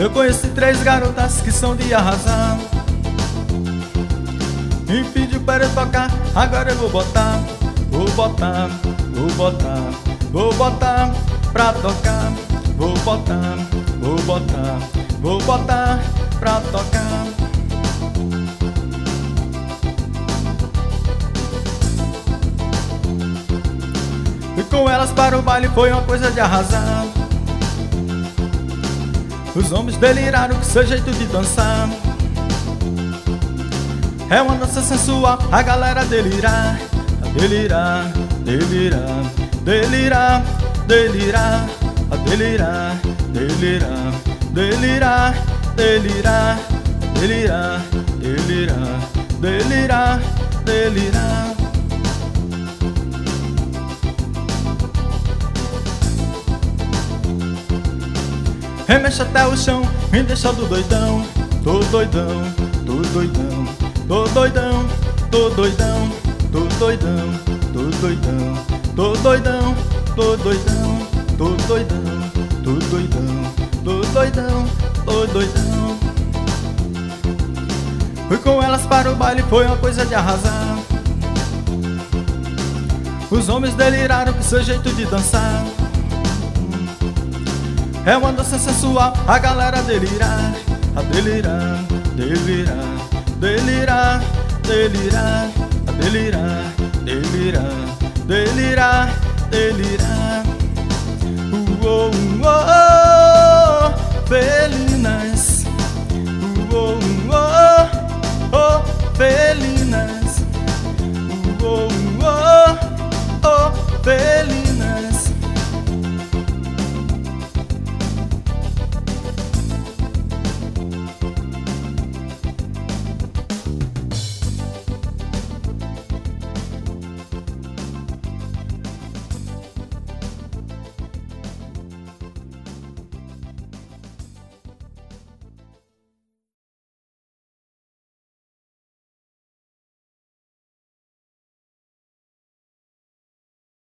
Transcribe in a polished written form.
Eu conheci 3 garotas que são de arrasar. Me pediu para eu tocar, agora eu vou botar. Vou botar, vou botar, vou botar pra tocar. Vou botar, vou botar, vou botar pra tocar. E com elas para o baile foi uma coisa de arrasar. Os homens deliraram com seu jeito de dançar. É uma dança sensual, a galera delirar. A delirar, delirar, delirar, delirar. A delirar, delirar, delirar, delirar. Delirar, delirar, delirar, delirar. Remexe até o chão, me deixando doidão. Tô doidão, tô doidão, tô doidão, tô doidão, tô doidão, tô doidão, tô doidão, tô doidão, tô doidão, tô doidão, tô doidão, tô doidão. Fui com elas para o baile, foi uma coisa de arrasar. Os homens deliraram com seu jeito de dançar. É uma dança sensual, a galera delirar. A delirar, delirar, delirar, delirar. A delirar, delirar, delirar, delirar.